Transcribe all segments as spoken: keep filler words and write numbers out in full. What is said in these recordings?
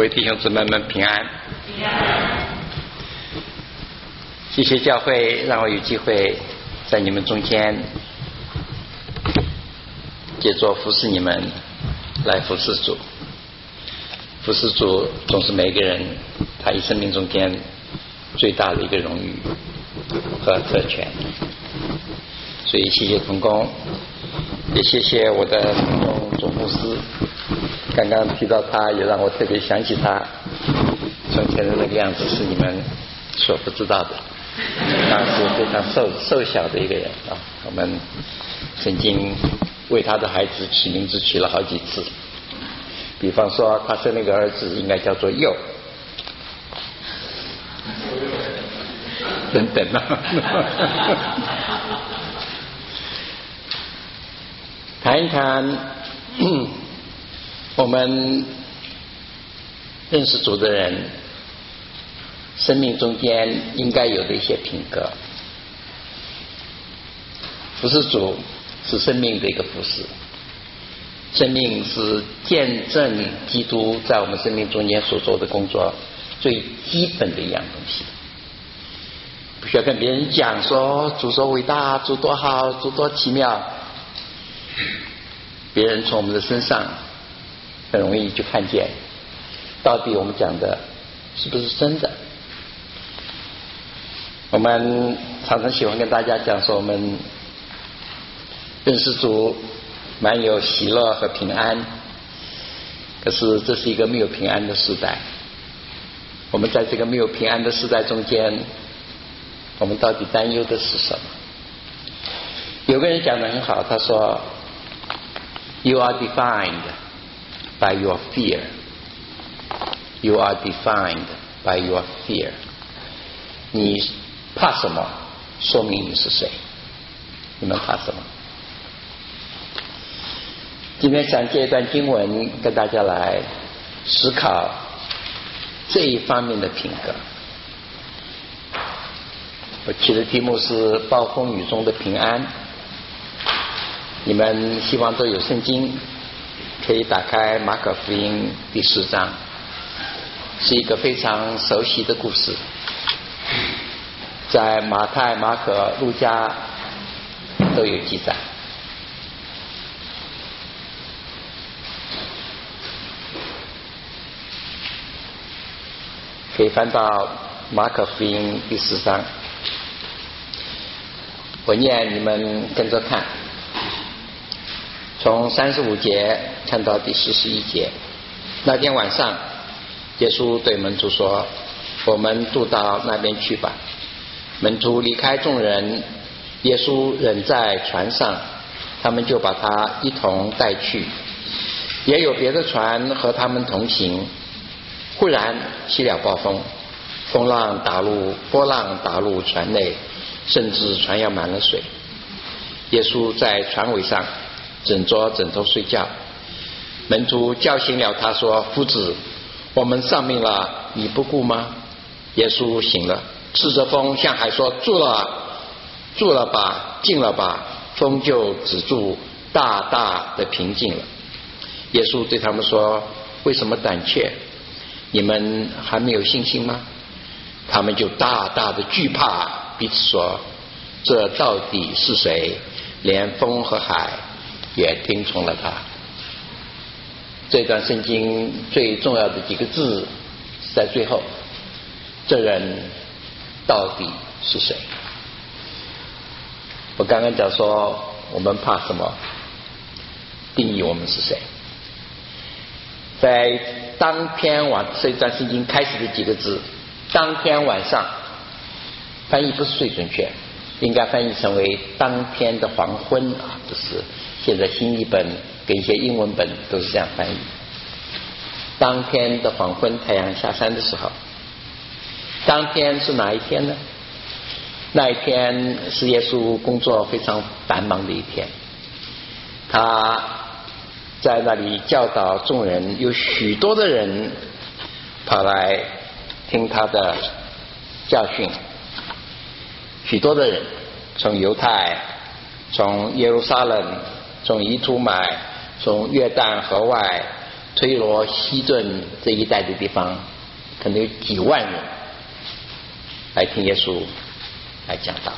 位弟兄姊妹们平安。平安。谢谢教会让我有机会在你们中间借着服侍你们来服侍主。服侍主总是每个人他一生命中间最大的一个荣誉和特权，所以谢谢同工，也谢谢我的同工总牧师。刚刚提到他，也让我特别想起他从前的那个样子，是你们所不知道的。他是非常瘦瘦小的一个人啊，我们曾经为他的孩子取名字取了好几次，比方说他生那个儿子应该叫做佑等等啊。谈一谈我们认识主的人生命中间应该有的一些品格。服侍主是生命的一个服侍，生命是见证基督在我们生命中间所做的工作最基本的一样东西。不需要跟别人讲说主多伟大，主多好，主多奇妙，别人从我们的身上很容易就看见到底我们讲的是不是真的。我们常常喜欢跟大家讲说，我们认识主蛮有喜乐和平安，可是这是一个没有平安的时代。我们在这个没有平安的时代中间，我们到底担忧的是什么？有个人讲得很好，他说 You are defined by your fear. You are defined by your fear. 你怕什么，说明你是谁。你们怕什么？今天想借一段经文跟大家来思考这一方面的品格。我起的题目是暴风雨中的平安。你们希望都有圣经，可以打开马可福音第四章，是一个非常熟悉的故事，在马太、马可、路加都有记载。可以翻到马可福音第四章，我念，你们跟着看，从三十五节看到第四十一节。那天晚上，耶稣对门徒说：“我们渡到那边去吧。”门徒离开众人，耶稣仍在船上，他们就把他一同带去。也有别的船和他们同行。忽然起了暴风，风浪打入波浪打入船内，甚至船要满了水。耶稣在船尾上枕着枕头睡觉，门徒叫醒了他说：“夫子，我们丧命了，你不顾吗？”耶稣醒了，斥着风向海说：“住了，住了吧，静了吧。”风就止住，大大的平静了。耶稣对他们说：“为什么胆怯？你们还没有信心吗？”他们就大大的惧怕，彼此说：“这到底是谁？连风和海也听从了他。”这段圣经最重要的几个字是在最后，这人到底是谁？我刚刚讲说我们怕什么，定义我们是谁。在当天晚这段圣经开始的几个字，当天晚上，翻译不是最准确，应该翻译成为当天的黄昏啊，这是现在新译本跟一些英文本都是这样翻译。当天的黄昏，太阳下山的时候。当天是哪一天呢？那一天是耶稣工作非常繁忙的一天，他在那里教导众人，有许多的人跑来听他的教训，许多的人从犹太，从耶路撒冷，从以土买，从约旦河外， 推罗西顿这一带的地方，可能有几万人来听耶稣来讲道。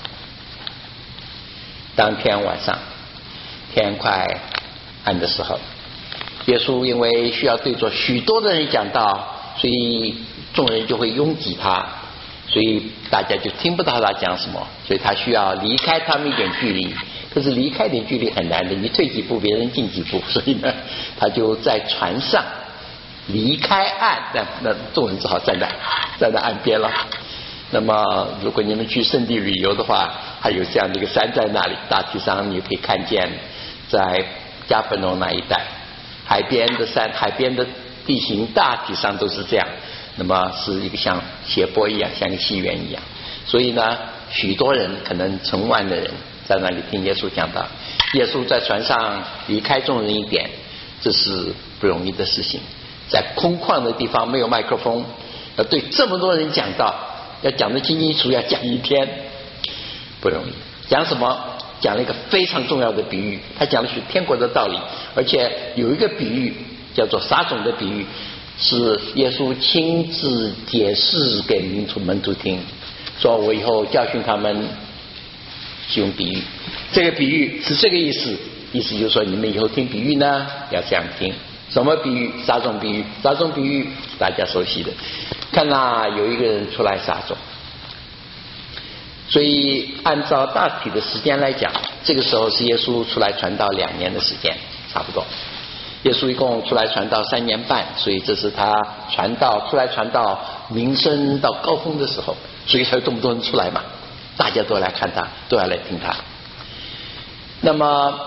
当天晚上天快暗的时候，耶稣因为需要对着许多的人讲道，所以众人就会拥挤他，所以大家就听不到他讲什么，所以他需要离开他们一点距离。可是离开点距离很难的，你退几步别人进几步，所以呢他就在船上离开岸，那那众人只好站在站在岸边了。那么如果你们去圣地旅游的话，还有这样的一个山在那里，大体上你可以看见在加百农那一带海边的山，海边的地形大体上都是这样，那么是一个像斜坡一样，像一个溪源一样，所以呢许多人，可能成万的人在那里听耶稣讲道。耶稣在船上离开众人一点，这是不容易的事情，在空旷的地方没有麦克风，要对这么多人讲道，要讲得清清楚楚，要讲一天不容易。讲什么？讲了一个非常重要的比喻，他讲的是天国的道理，而且有一个比喻叫做撒种的比喻，是耶稣亲自解释给门徒门徒听，说我以后教训他们是用比喻。这个比喻是这个意思，意思就是说你们以后听比喻呢要这样听。什么比喻？撒种比喻。撒种比喻大家熟悉的，看那有一个人出来撒种，所以按照大体的时间来讲，这个时候是耶稣出来传道两年的时间，差不多。耶稣一共出来传道三年半，所以这是他传道出来传道名声到高峰的时候，所以才有这么多人出来嘛，大家都来看他，都要来听他。那么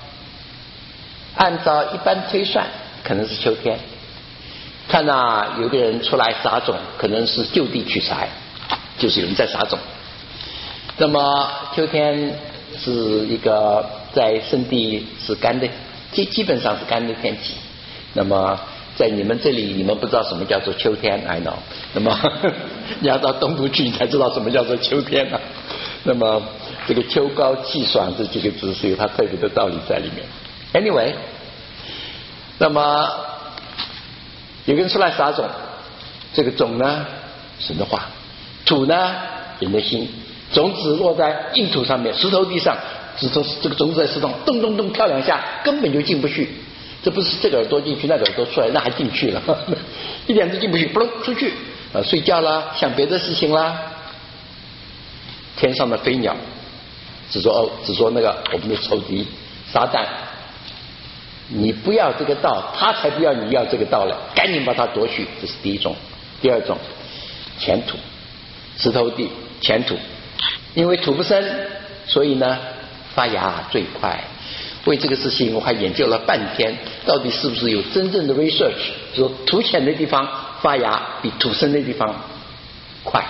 按照一般推算，可能是秋天。看啊，有个人出来撒种，可能是就地取材，就是有人在撒种。那么秋天是一个在圣地是干的，基基本上是干的天气。那么在你们这里，你们不知道什么叫做秋天 I know， 那么呵呵你要到东部去，你才知道什么叫做秋天呢、啊。那么这个秋高气爽这几个字是有它特别的道理在里面。Anyway， 那么有个人出来撒种，这个种呢神的话，土呢人的心，种子落在硬土上面，石头地上，石头这个种子在石头上咚咚咚跳两下，根本就进不去。这不是这个耳朵进去，那个耳朵出来，那还进去了，呵呵一点都进不去，不出去啊，睡觉啦，想别的事情啦。天上的飞鸟只说哦，只说那个我们的仇敌撒旦，你不要这个道，他才不要你要这个道了，赶紧把它夺去。这是第一种。第二种，浅土，石头地，浅土，因为土不深，所以呢发芽最快。为这个事情我还研究了半天，到底是不是有真正的 research， 说土浅的地方发芽比土深的地方快。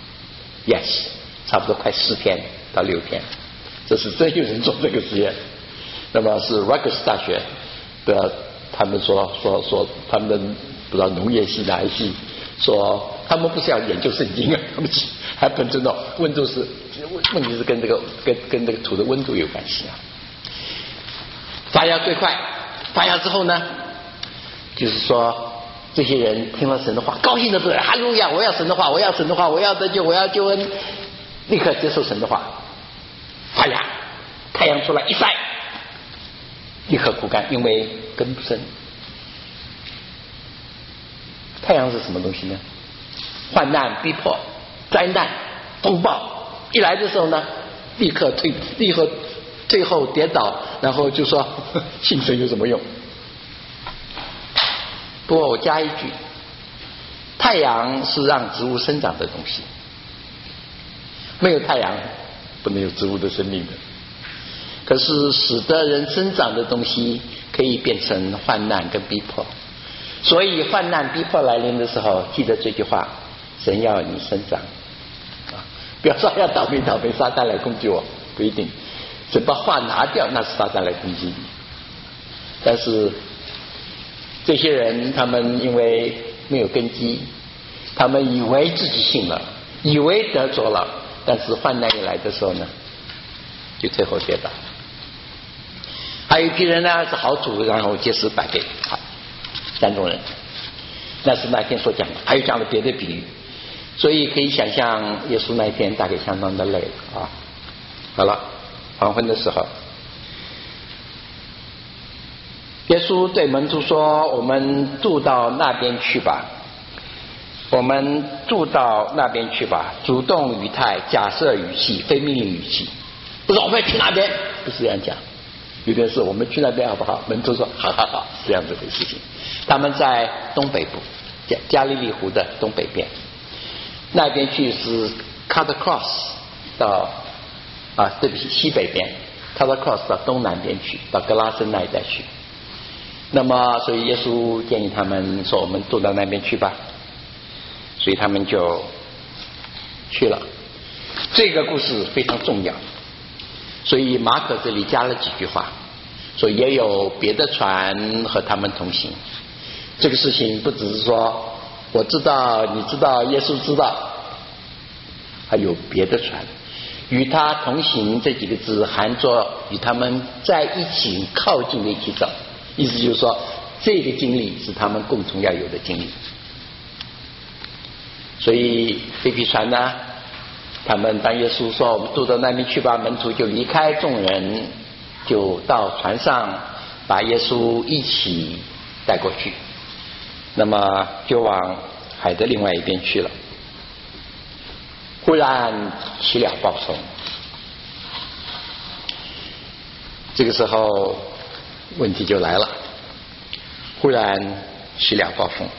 Yes， 差不多快四天到六天，这是真有人做这个实验。那么是 Rutgers 大学的，他们说说说他们的不知道农业系哪一系，说他们不是要研究圣经啊，他们还本真的温度是问题是跟这个跟跟这个土的温度有关系啊。发芽最快，发芽之后呢，就是说这些人听了神的话，高兴的不得了，哈利路亚！我要神的话，我要神的话，我要得救，我要救恩，立刻接受神的话，发芽，太阳出来一晒，立刻枯干，因为根不深。太阳是什么东西呢？患难、逼迫、灾难、风暴一来的时候呢，立刻退，立刻最后跌倒，然后就说信神有什么用？不过我加一句，太阳是让植物生长的东西，没有太阳不能有植物的生命的。可是使得人生长的东西可以变成患难跟逼迫，所以患难逼迫来临的时候，记得这句话：神要你生长啊！不要说要倒霉倒霉，撒旦来攻击我，不一定。神把话拿掉，那是撒旦来攻击你。但是这些人他们因为没有根基，他们以为自己信了，以为得着了，但是患难一来的时候呢，就最后跌倒。还有一批人呢是好土，然后结实百倍。好， 山中人。那是那天所讲的，还有讲了别的比喻，所以可以想象耶稣那一天大概相当的累了啊。好了，黄昏的时候，耶稣对门徒说：“我们住到那边去吧。我们住到那边去吧。”主动语态，假设语气，非命令语气，不是我们要去那边，不是这样讲。有的是我们去那边好不好？门徒说：“好好好。”这样子的事情。他们在东北部，加加利利湖的东北边，那边去是 cut across 到啊，对不起，西北边 cut across 到东南边去，到格拉森那一带去。那么，所以耶稣建议他们说：“我们住到那边去吧。”所以他们就去了。这个故事非常重要，所以马可这里加了几句话，说也有别的船和他们同行。这个事情不只是说我知道，你知道，耶稣知道，还有别的船与他同行。这几个字含着与他们在一起靠近的一起走，意思就是说这个经历是他们共同要有的经历。所以这批船呢，他们当耶稣说我们渡到那边去吧，门徒就离开众人，就到船上把耶稣一起带过去，那么就往海的另外一边去了。忽然起了暴风，这个时候问题就来了，忽然起了暴风。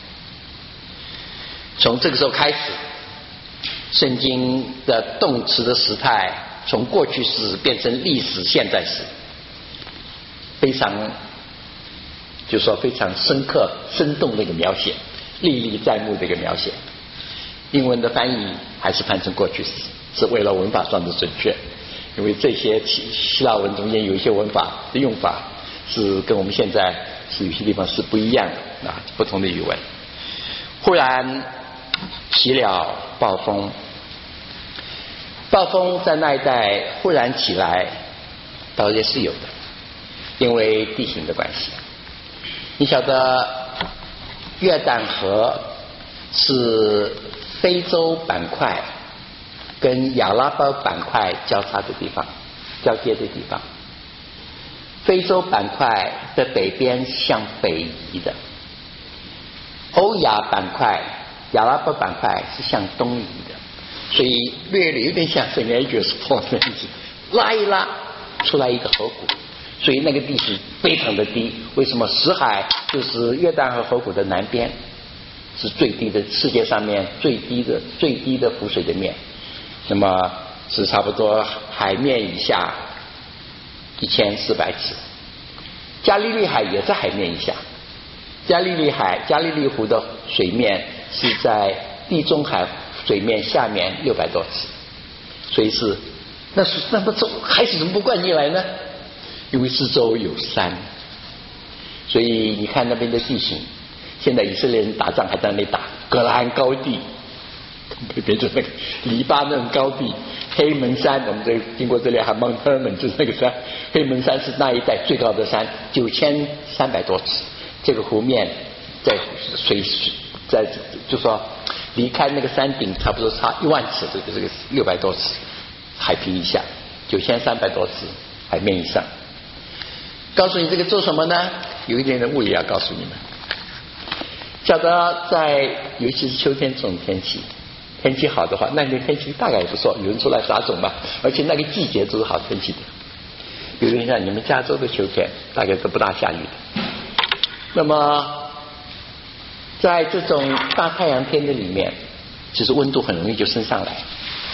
从这个时候开始，圣经的动词的时态从过去时变成历史现在时，非常就说非常深刻生动的一个描写，历历在目的一个描写。英文的翻译还是翻成过去时，是为了文法上的准确，因为这些希腊文中间有一些文法的用法是跟我们现在是有些地方是不一样的啊，不同的语文。忽然起了暴风，暴风在那一带忽然起来，倒也是有的，因为地形的关系。你晓得约旦河是非洲板块跟亚拉伯板块交叉的地方，交接的地方。非洲板块的北边向北移的，欧亚板块、亚拉伯板块是向东移的，所以略略有点像圣经九十坡那样子，拉一拉出来一个河谷，所以那个地形非常的低。为什么？死海就是约旦河河谷的南边，是最低的，世界上面最低的最低的湖水的面，那么是差不多海面以下一千四百尺。加利利海也在海面以下，加利利海加利利湖的水面是在地中海水面下面六百多尺，所以是那是那么海水怎么不灌进来呢？因为四周有山，所以你看那边的地形，现在以色列人打仗还在那里打戈兰高地，别说那个黎巴嫩高地，黑门山，我们这经过这里还蒙特尔门就是那个山，黑门山是那一带最高的山，九千三百多尺。这个湖面在水在就说离开那个山顶差不多差一万尺，这个这个六百多尺海平以下，九千三百多尺海面以上。告诉你这个做什么呢？有一点点物理要告诉你们。晓得在尤其是秋天这种天气，天气好的话，那年天气大概也不错，有人出来撒种嘛，而且那个季节都是好天气的。有点像你们加州的秋天，大概都不大下雨的。那么在这种大太阳天的里面，其实温度很容易就升上来，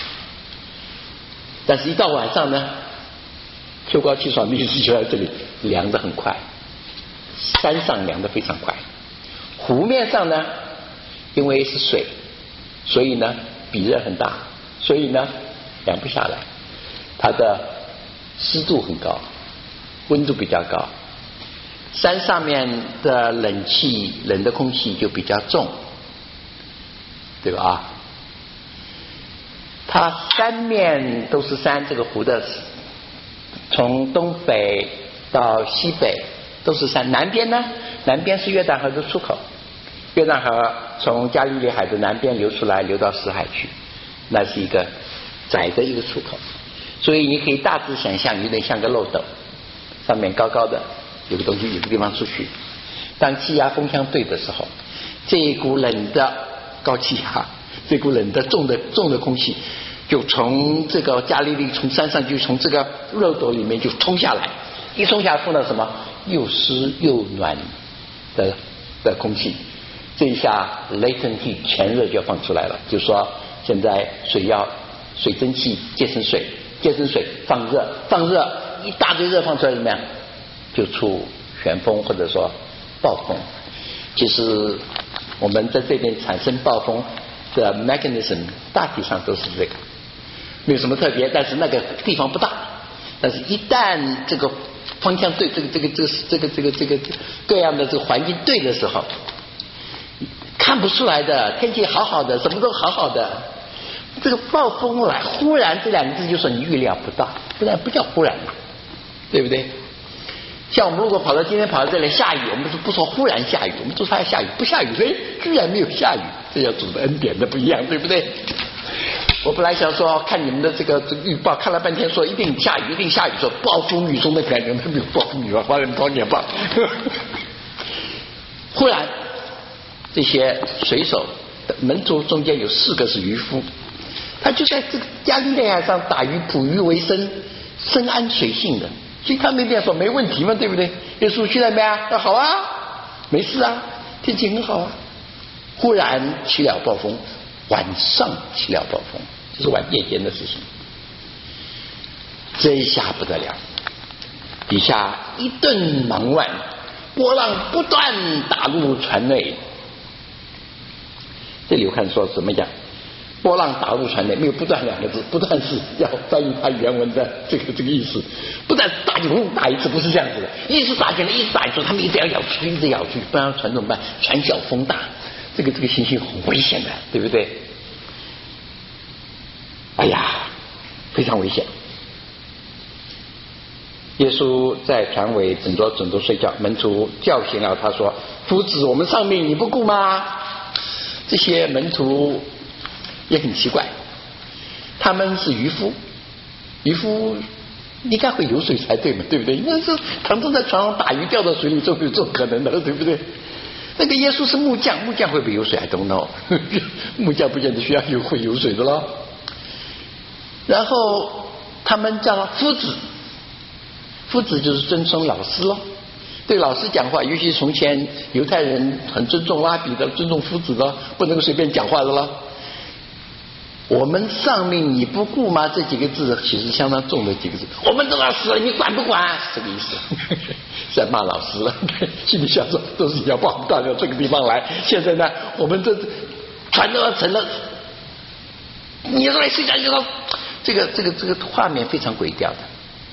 但是一到晚上呢，秋高气爽的意思就在这里，凉得很快，山上凉得非常快，湖面上呢，因为是水，所以呢比热很大，所以呢凉不下来，它的湿度很高，温度比较高，山上面的冷气冷的空气就比较重，对吧？啊，它三面都是山，这个湖的从东北到西北都是山，南边呢南边是约旦河的出口，约旦河从加利利海的南边流出来，流到死海去，那是一个窄的一个出口，所以你可以大致想象，有点像个漏斗，上面高高的有个东西，有个地方出去。当气压风相对的时候，这一股冷的高气压，这股冷的重的重的空气，就从这个加利利从山上就从这个漏斗里面就冲下来，一冲下来碰到什么又湿又暖的的空气，这一下 latent heat 全热就放出来了。就是说现在水要水蒸气结成水，结成水放热，放热一大堆热放出来，怎么样就出旋风或者说暴风。其实我们在这边产生暴风的 mechanism 大体上都是这个，没有什么特别，但是那个地方不大，但是一旦这个方向对，这个这个这个这个这个这个各样的这个环境对的时候，看不出来的，天气好好的，什么都好好的，这个暴风来，忽然这两个字就说你预料不到，不然不叫忽然嘛，对不对？像我们如果跑到今天跑到这里下雨，我们不说忽然下雨，我们就说它下雨，不下雨，所以居然没有下雨，这叫主的恩典的不一样，对不对？我本来想说看你们的这个这个预报，看了半天说一定下雨，一定下雨，说暴风雨中的感觉，没有暴风雨啊，花人光年吧。忽然这些水手门徒中间有四个是渔夫，他就在这个加利利海上打鱼捕鱼为生，深谙水性的，所以他那边说没问题嘛，对不对？耶稣去了没啊？那好啊，没事啊，天气很好啊。忽然起了暴风，晚上起了暴风，这是晚夜间的事情。这一下不得了，底下一顿忙乱，波浪不断打入船内。这里我看说怎么讲？波浪打入船内，没有不断两个字，不断是要翻译它原文的这个这个意思。不但打进来打一次，不是这样子的，一直打进来，一直打一次，他们一直要咬出去，一直咬出去，不然船怎么办？船小风大，这个这个情形很危险的，对不对？哎呀，非常危险。耶稣在船尾枕着枕头睡觉，门徒叫醒了他说：“夫子，我们丧命，你不顾吗？”这些门徒也很奇怪，他们是渔夫，渔夫应该会游水才对嘛，对不对？那是躺着在船上打鱼掉到水里，这有这种可能的，对不对？那个耶稣是木匠，木匠会不会游水 I don't know 木匠不见得需要有会游水的咯。然后他们叫他夫子，夫子就是尊称老师咯，对老师讲话，尤其从前犹太人很尊重拉比的，尊重夫子的，不能够随便讲话的了。我们丧命你不顾吗？这几个字其实相当重的几个字，我们都要死了，你管不管？这个意思，在骂老师了。心里想说，都是你要把我们带到这个地方来，现在呢，我们这船都要沉了，你说来睡觉就说，这个这个这个画面非常诡调的。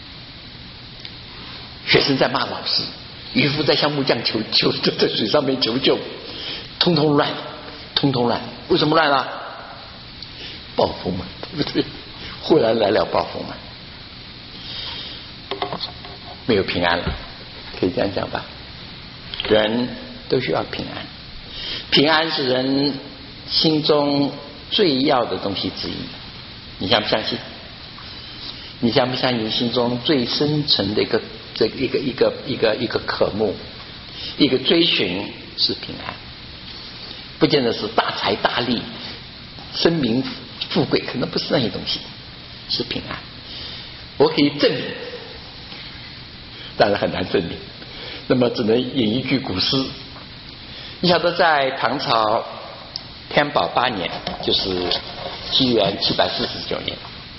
学生在骂老师，渔夫在向木匠求求，在水上面求救，通通乱，通通乱。为什么乱了？暴风嘛，对不对？忽然来了暴风嘛，没有平安了，可以这样讲吧？人都需要平安，平安是人心中最要的东西之一。你相不相信？你相不相信？心中最深沉的一个这一个一个一个一个渴慕，一个追寻是平安，不见得是大财大利、声名富贵，可能不是那些东西，是平安。我可以证明，当然很难证明，那么只能引一句古诗。你晓得，在唐朝天宝八年，就是西元七百四十九年，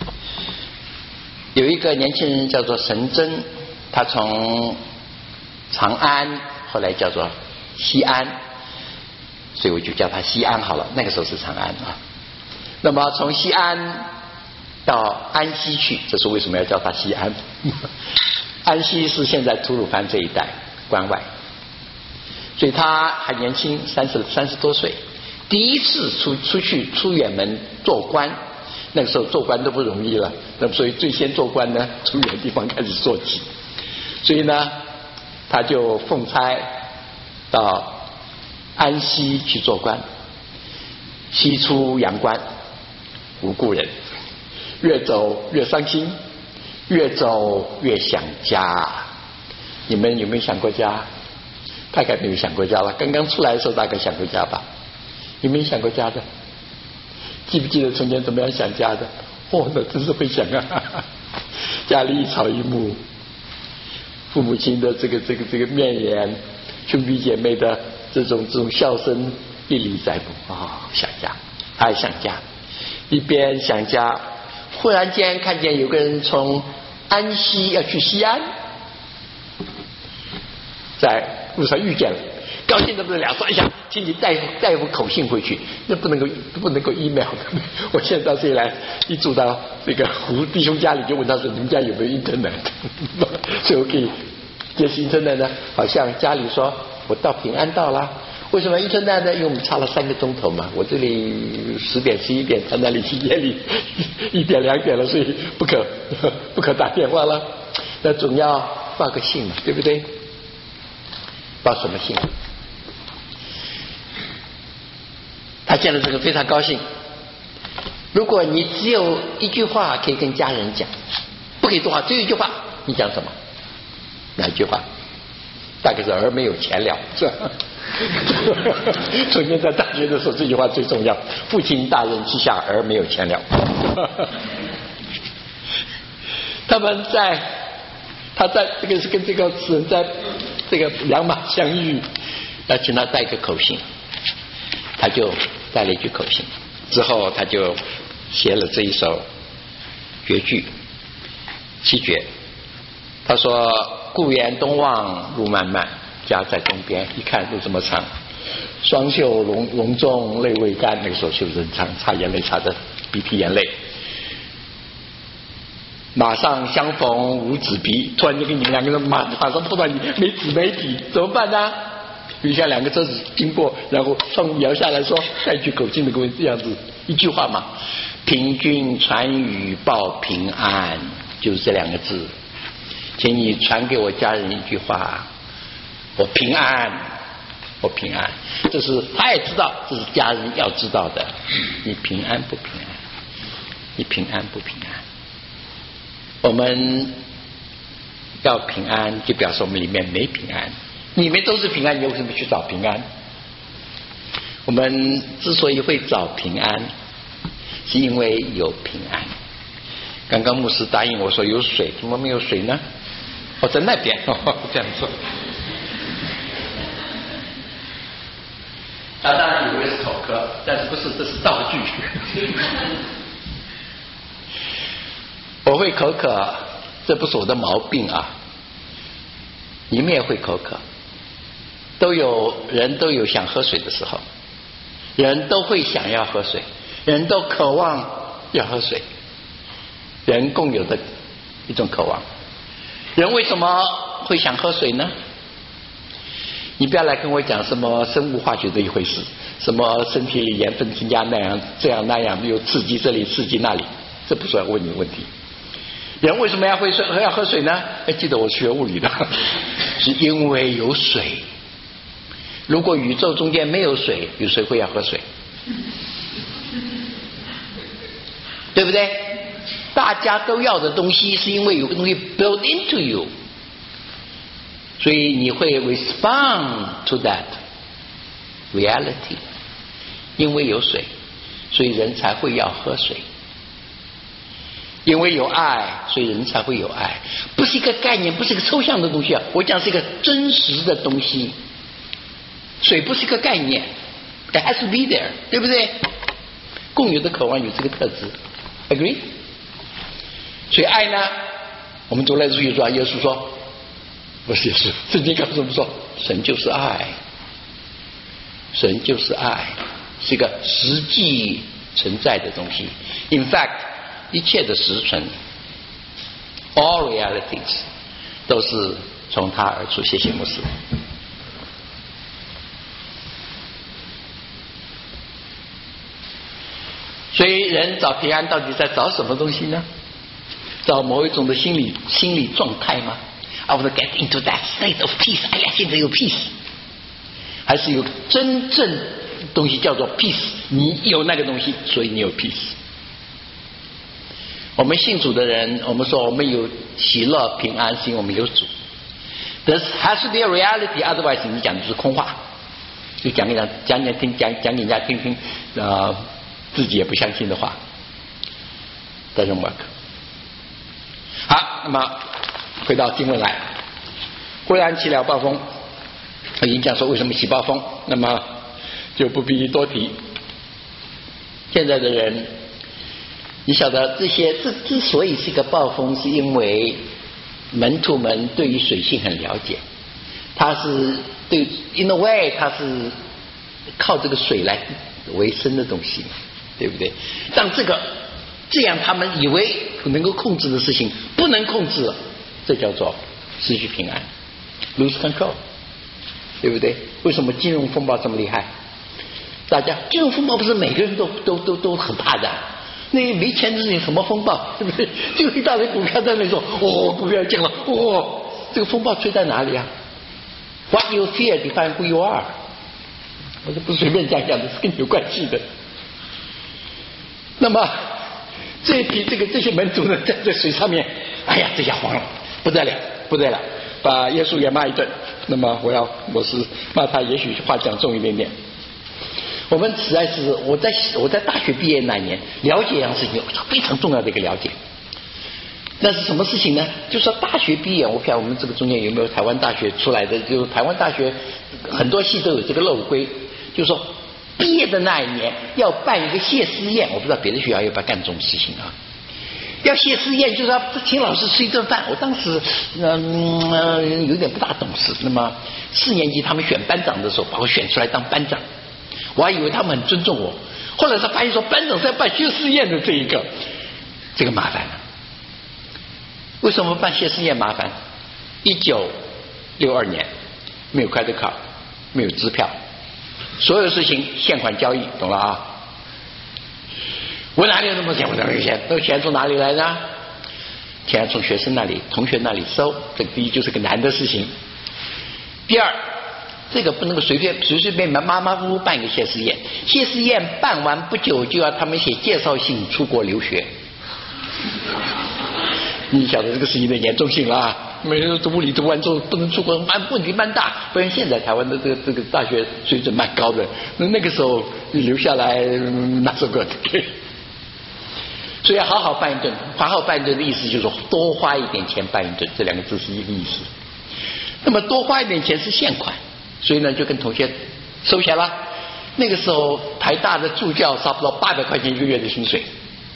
有一个年轻人叫做神针，他从长安后来叫做西安，所以我就叫他西安好了，那个时候是长安啊。那么从西安到安溪去，这是为什么要叫它西安？安溪是现在吐鲁番这一带关外，所以他还年轻，三十三十多岁，第一次出出去出远门做官，那个时候做官都不容易了，那么所以最先做官呢，从远地方开始做起，所以呢，他就奉差到安西去做官，西出阳关无故人，越走越伤心，越走越想家。你们有没有想过家？大概没有想过家了，刚刚出来的时候大概想过家吧。有没有想过家的？记不记得从前怎么样想家的？哦，那真是会想啊！家里一草一木，父母亲的这个这个这个面颜，兄弟姐妹的这种这种笑声历历在目啊、哦！想家，爱想家，一边想家，忽然间看见有个人从安西要去西安，在路上遇见了，高兴的不得了，说：“哎呀，请你带带一封口信回去，那不能够不能够 email 的。我现在到这里来，一住到这个胡弟兄家里，就问他说：你们家有没有 internet？ 所以我可以接 internet 呢？好像家里说我到平安到了。为什么 internet 呢？因为我们差了三个钟头嘛，我这里十点十一点，他那里是夜里一点两点了，所以不可不可打电话了。那总要报个信嘛，对不对？报什么信？他见了这个非常高兴。如果你只有一句话可以跟家人讲，不可以多话，只有一句话，你讲什么？哪一句话？大概是儿没有钱了，是吧？从前在大学的时候，这句话最重要。父亲大人之下，儿没有钱了。他们在，他在这个是跟这个人在这个两马相遇，要请他带个口信，他就带了一句口信，之后他就写了这一首绝句七绝。他说：故园东望路漫漫，家在东边。一看路这么长，双袖笼笼中泪未干。那个时候袖子很长，擦眼泪擦的鼻涕眼泪。马上相逢无纸笔，突然间跟你们两个人马马上碰到你，没纸没笔，怎么办呢？余下两个车子经过，然后窗摇下来说带句口信的各位，这样子一句话嘛，凭君传语报平安，就是这两个字，请你传给我家人一句话，我平安，我平安。这是他也知道，这是家人要知道的。你平安不平安？你平安不平安？我们要平安，就表示我们里面没平安。你们都是平安，你为什么去找平安？我们之所以会找平安，是因为有平安。刚刚牧师答应我说有水，怎么没有水呢？哦，在那边，哦，这样说。他当然以为是口渴，但是不是，这是道具。我会口渴，这不是我的毛病啊。你们也会口渴，都有人都有想喝水的时候，人都会想要喝水，人都渴望要喝水，人共有的一种渴望。人为什么会想喝水呢？你不要来跟我讲什么生物化学的一回事，什么身体里盐分增加那样这样那样，有刺激这里刺激那里，这不是要问你问题。人为什么要会水要喝水呢？哎，记得我学物理的，是因为有水。如果宇宙中间没有水，有谁会要喝水？对不对？大家都要的东西，是因为有个东西 built into you， 所以你会 respond to that reality。因为有水，所以人才会要喝水。因为有爱，所以人才会有爱，不是一个概念，不是一个抽象的东西啊！我讲是一个真实的东西。水不是一个概念 ，it has to be there， 对不对？共有的渴望有这个特质 ，agree？ 所以爱呢，我们读来读去说，耶稣说，不是耶稣，圣经告诉我们说，神就是爱，神就是爱，是一个实际存在的东西。In fact，一切的实存 all realities 都是从他而出。谢谢牧师。所以人找平安到底在找什么东西呢？找某一种的心理心理状态吗？ I want to get into that state of peace。 哎呀，现在有 peace。 还是有真正东西叫做 peace， 你有那个东西，所以你有 peace。我们信主的人，我们说我们有喜乐平安，是因为我们有主。This has to be a reality， otherwise 你讲的是空话，就讲给人讲讲听讲讲给人家听听，呃，自己也不相信的话 ，doesn't work。好，那么回到经文来，忽然起了暴风，我已经讲说为什么起暴风，那么就不必多提。现在的人，你晓得这些之之所以是一个暴风，是因为门徒们对于水性很了解，他是对 in a way 他是靠这个水来为生的东西，对不对？让这个这样他们以为能够控制的事情不能控制了，这叫做失去平安 lose control， 对不对？为什么金融风暴这么厉害？大家金融风暴不是每个人都都都都很怕的，那没钱的事情什么风暴，对不对？就一大堆股票在那里说，哦，股票降了，哦，这个风暴吹在哪里啊 ？What you fear define who you are。我这不是随便讲讲的，是跟你有关系的。那么这一批这个这些门徒呢，在这水上面，哎呀，这下慌了，不得了，不得了，把耶稣也骂一顿。那么我要我是骂他，也许话讲重一点点。我们实在是我在我在大学毕业那年了解一样事情，非常重要的一个了解。那是什么事情呢？就是说大学毕业，我不晓得我们这个中间有没有台湾大学出来的，就是台湾大学很多系都有这个漏规，就是说毕业的那一年要办一个谢师宴，我不知道别的学校要不要干这种事情啊。要谢师宴就是要请老师吃一顿饭。我当时嗯、呃、有点不大懂事，那么四年级他们选班长的时候，把我选出来当班长。我还以为他们很尊重我，后来才发现说班长是要办谢师宴的，这一个这个麻烦了。为什么办谢师宴麻烦？一九六二年没有 credit card， 没有支票，所有事情现款交易，懂了啊？我哪里有那么钱？我哪里有钱？那钱从哪里来呢？钱从学生那里、同学那里收。这个第一就是个难的事情。第二，这个不能够随便随随便便马马虎虎办一个谢师宴。谢师宴办完不久就要他们写介绍信出国留学。你晓得这个事情的严重性了啊！每人读物理读完之后不能出国，蛮问题蛮大。不然现在台湾的这个这个大学水准蛮高的，那那个时候留下来那是个对。所以要好好办一顿，好好办一顿的意思就是说多花一点钱办一顿，这两个字是一个意思。那么多花一点钱是现款，所以呢就跟同学收钱了。那个时候台大的助教差不多八百块钱一个月的薪水，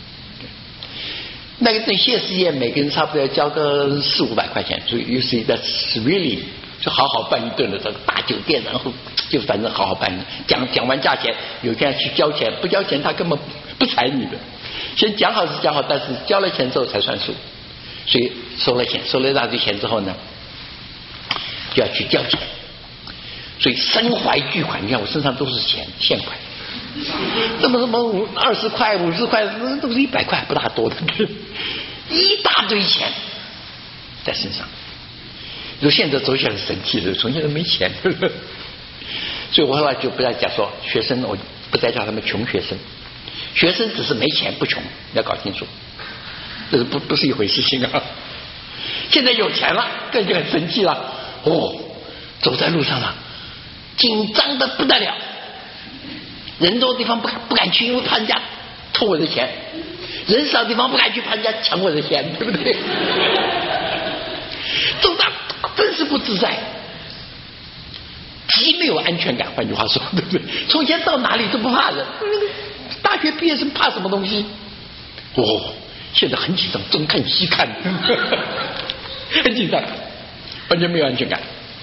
那个顿谢师宴每个人差不多要交个四五百块钱，所以于是在 really 就好好办一顿的这个大酒店，然后就反正好好办。讲讲完价钱，有天去交钱，不交钱他根本不睬你的。先讲好是讲好，但是交了钱之后才算数。所以收了钱，收了一大堆钱之后呢，就要去交钱。所以身怀巨款，你看我身上都是钱现款，这么什么五二十块、五十块，都是一百块，不大多的，一大堆钱在身上。如果现在走起来是神奇的，从前都没钱，所以我后来就不再讲说学生，我不再叫他们穷学生。学生只是没钱不穷，你要搞清楚，这是不不是一回事情啊。现在有钱了，更就很生气了。哦，走在路上了，紧张的不得了，人多的地方不敢不敢去，因为怕人家偷我的钱；人少的地方不敢去，怕人家抢我的钱，对不对？走到真是不自在，极没有安全感。换句话说，对不对？从前到哪里都不怕人。大学毕业生怕什么东西？哦，现在很紧张，东看西看，很紧张，完全没有安全感。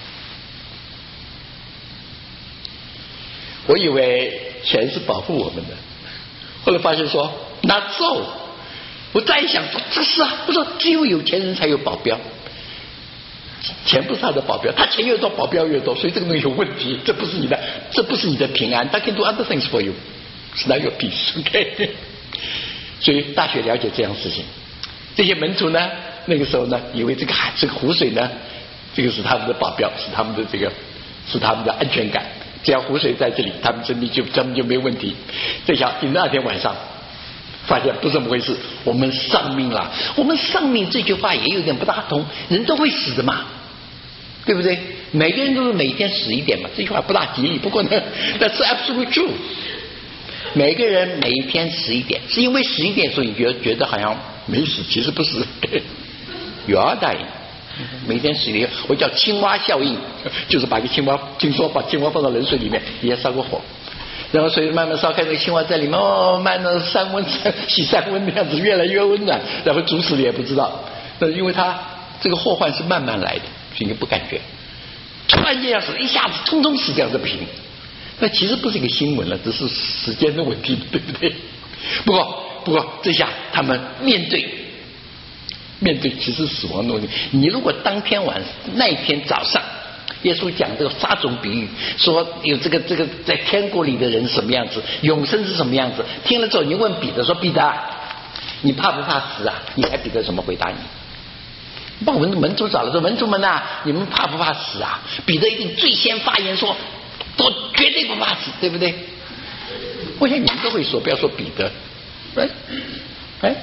我以为钱是保护我们的，后来发现说 not so。我再一想，这是啊，不是只有有钱人才有保镖，钱不是他的保镖，他钱越多，保镖越多，所以这个东西有问题。这不是你的，这不是你的平安。他 can do other things for you。是哪有 peace OK， 所以大学了解这样事情。这些门徒呢，那个时候呢，以为这个海这个湖水呢，这个是他们的保镖，是他们的这个，是他们的安全感。 只要湖水在这里，他们身体就他们就没问题。这下第二天晚上发现不是这么回事，我们丧命了。我们丧命这句话也有点不大同，人都会死的嘛，对不对？每个人都是每天死一点嘛，这句话不大吉利。不过呢，那是 absolute true。每个人每一天死一点，是因为死一点，所以你觉得觉得好像没死，其实不是。You are dying。每天死一点，我叫青蛙效应，就是把一个青蛙，听说把青蛙放到冷水里面，底下烧个火，然后水慢慢烧开，那个青蛙在里面哦，慢慢三温洗三温的样子，越来越温暖，然后煮死了也不知道。那因为它这个祸患是慢慢来的，所以你不感觉。突然间要死，一下子通通死掉这平。那其实不是一个新闻了，只是时间的问题，对不对？不过，不过这下他们面对面对其实死亡的问题。你如果当天晚那一天早上，耶稣讲这个撒种比喻，说有这个这个在天国里的人什么样子，永生是什么样子，听了之后，你问彼得说：“彼得，你怕不怕死啊？”你猜彼得怎么回答你？把我们的门徒找了说：“门徒们啊，你们怕不怕死啊？”彼得一定最先发言说。我绝对不怕死，对不对？我想你们都会说，不要说彼得。哎，哎，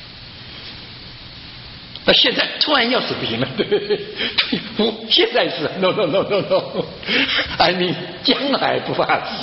那现在突然要死不行了，对不对？不，现在是 no no no no no，I mean 将来不怕死。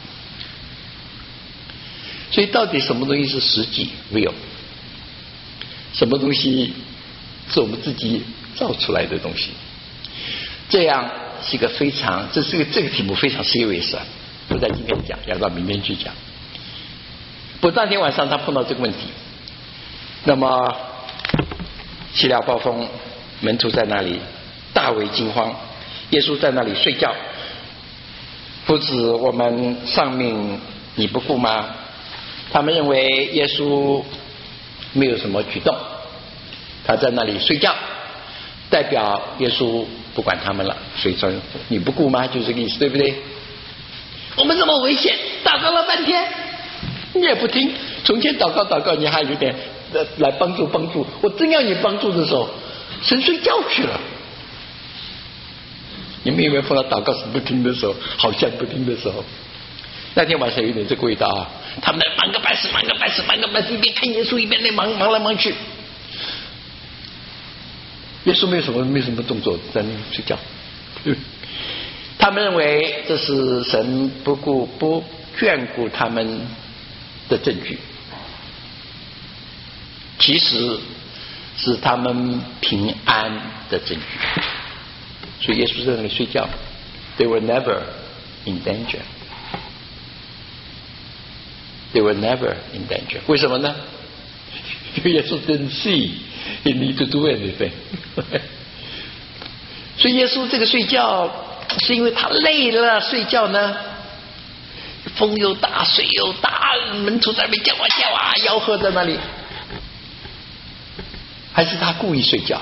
所以到底什么东西是实际 real， 什么东西是我们自己造出来的东西？这样。是一个非常，这是个这个题目非常 serious 啊，不在今天讲，要到明天去讲。不，当天晚上他碰到这个问题，那么起了暴风，门徒在那里大为惊慌，耶稣在那里睡觉。夫子，我们丧命你不顾吗？他们认为耶稣没有什么举动，他在那里睡觉，代表耶稣不管他们了，所以说你不顾吗？就是这个意思，对不对？我们这么危险，祷告了半天，你也不听。从前祷告祷告，你还有点来帮助帮助。我真要你帮助的时候，神睡觉去了。你们有没有碰到祷告是不听的时候？好像不听的时候。那天晚上有点这个味道啊！他们在忙个半死，忙个半死，忙个半死，一边看耶稣一边在忙忙来忙去。耶稣没有什么没有什么动作，在那睡觉。他们认为这是神不顾不眷顾他们的证据，其实是他们平安的证据。所以耶稣在那里睡觉 ，They were never in danger. They were never in danger. 为什么呢？因为耶稣 didn't see he need to do anything. 所以耶稣这个睡觉是因为他累了睡觉呢？风又大，水又大，门徒在那边叫啊叫啊，吆喝在那里，还是他故意睡觉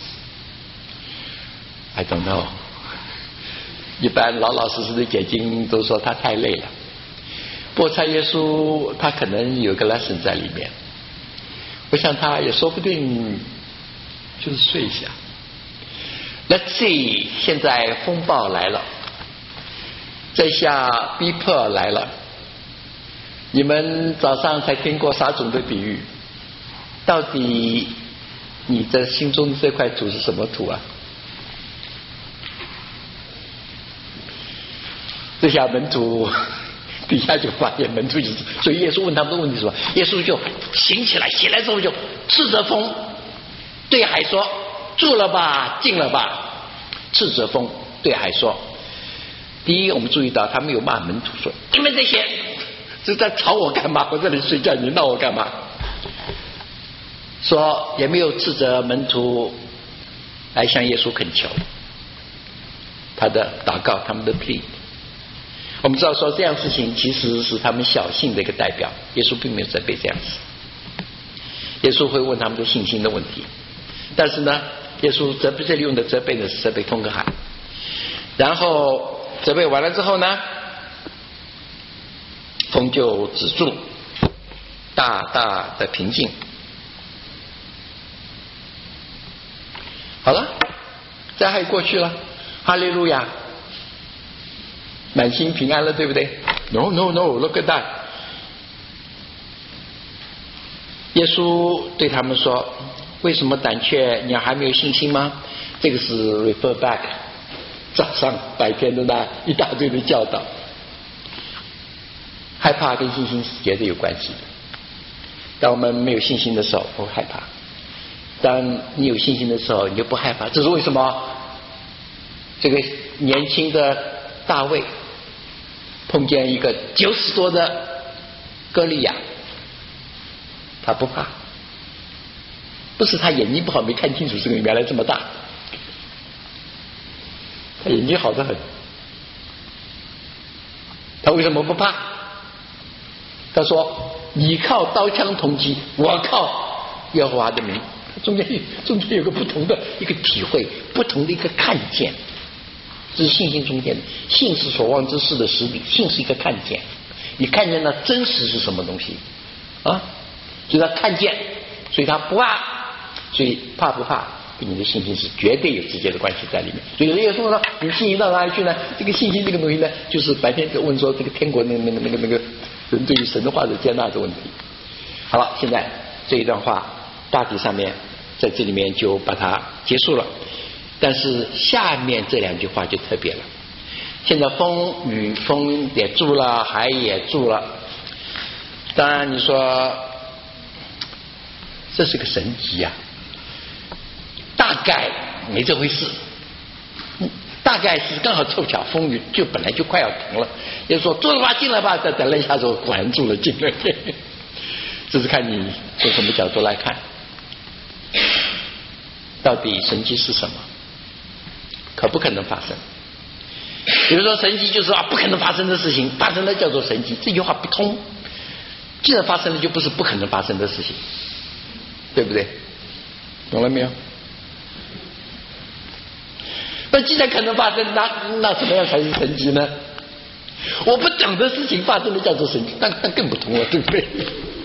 ？I don't know. 一般老老实实的解经都说他太累了。不过猜耶稣他可能有个 lesson 在里面。我想他也说不定就是睡一下。Let's see， 现在风暴来了，这下逼迫来了。你们早上才听过撒种的比喻，到底你在心中的这块土是什么土啊？这下门徒底下就发现门徒就是，所以耶稣问他们的问题是什么？耶稣就醒起来，起来之后就斥责风，对海说：“住了吧，静了吧。”斥责风，对海说：“第一，我们注意到他没有骂门徒说你们这些是在吵我干嘛？我这里睡觉，你闹我干嘛？”说也没有斥责门徒来向耶稣恳求他的祷告，他们的 plea。我们知道说这样事情其实是他们小信的一个代表，耶稣并没有责备这样子。耶稣会问他们的信心的问题，但是呢，耶稣责备这里用的责备呢是责备通个海，然后责备完了之后呢，风就止住，大大的平静。好了，灾害过去了，哈利路亚。 满心平安了，对不对 ？No No No，look at that。耶稣对他们说：“为什么胆怯？你还没有信心吗？”这个是 refer back 早上白天的那一大堆的教导。害怕跟信心是绝对有关系的。当我们没有信心的时候，不害怕；当你有信心的时候，你就不害怕。这是为什么？这个年轻的大卫碰见一个九十多的歌利亚，他不怕，不是他眼睛不好没看清楚这个人原来这么大，他眼睛好得很。他为什么不怕？他说：“你靠刀枪铜戟，我靠耶和华的名。”中间中间有个不同的一个体会，不同的一个看见，这是信心中间的。信是所望之事的实底，信是一个看见，你看见那真实是什么东西啊？所以他看见，所以他不怕，所以怕不怕跟你的信心是绝对有直接的关系在里面。所以耶稣说：“你信心到哪里去呢？”这个信心这个东西呢，就是白天就问说这个天国那个那个那个那个人对于神的话的接纳的问题。好了，现在这一段话大体上面在这里面就把它结束了，但是下面这两句话就特别了。现在风雨风也住了，海也住了。当然你说这是个神迹啊，大概没这回事，大概是刚好凑巧风雨就本来就快要停了，也说住了吧进来吧，再等了一下子果然住了进来。这是看你从什么角度来看，到底神迹是什么，可不可能发生。比如说神迹就是啊不可能发生的事情，发生了叫做神迹，这句话不通。既然发生了就不是不可能发生的事情，对不对？懂了没有？那既然可能发生，那那怎么样才是神迹呢？我不懂的事情发生了叫做神迹，那那更不同了，对不对？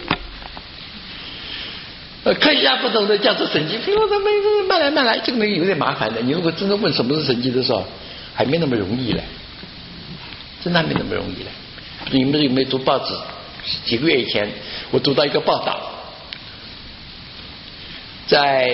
呃，科学家不懂的叫做神迹，所以我说没慢来慢来，这个东西有点麻烦的。你如果真的问什么是神迹的时候，还没那么容易嘞，真的还没那么容易嘞。你们有没有读报纸？几个月以前，我读到一个报道，在